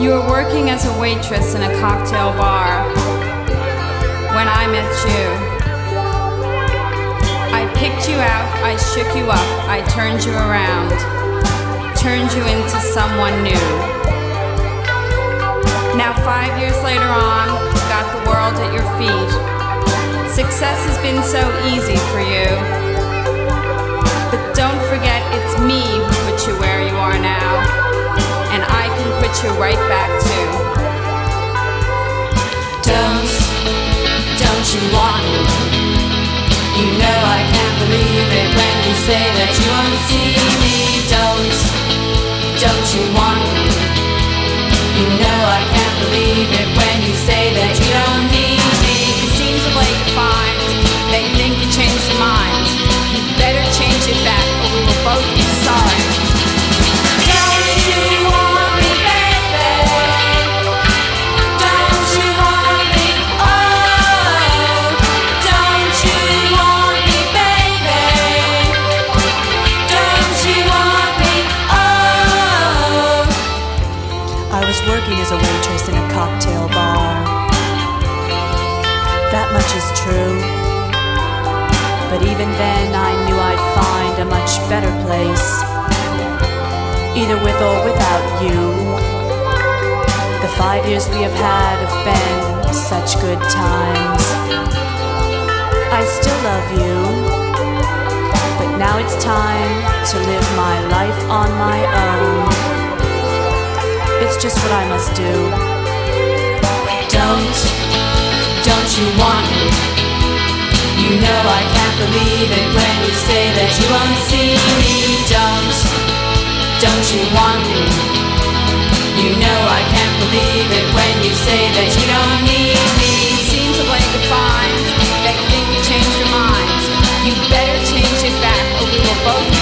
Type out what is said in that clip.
You were working as a waitress in a cocktail bar when I met you. I picked you out, I shook you up, I turned you around, turned you into someone new. Now 5 years later on, you've got the world at your feet. Success has been so easy for you. But don't forget it's me who put you where you are now, and I can put you right back too. Don't you want me? You know I can't believe it when you say that you won't see me. Don't you want me? You know I can't believe it when you say that you don't need me. You seem to play it fine, they think you changed your mind. You better change it back or we will both be sorry. Don't you want me, baby? Don't you want me? Oh, don't you want me, baby? Don't you want me? Oh. I was working as a waitress in a cocktail bar. That much is true. But even then I knew I'd find a much better place, either with or without you. The 5 years we have had have been such good times. I still love you, but now it's time to live my life on my own. It's just what I must do. Don't you want me? You know I can't believe it when you say that you won't see me. Don't you want me? You know I can't believe it when you say that you don't need me. You seem to play the fine, they think you changed your mind. You better change it back or we will both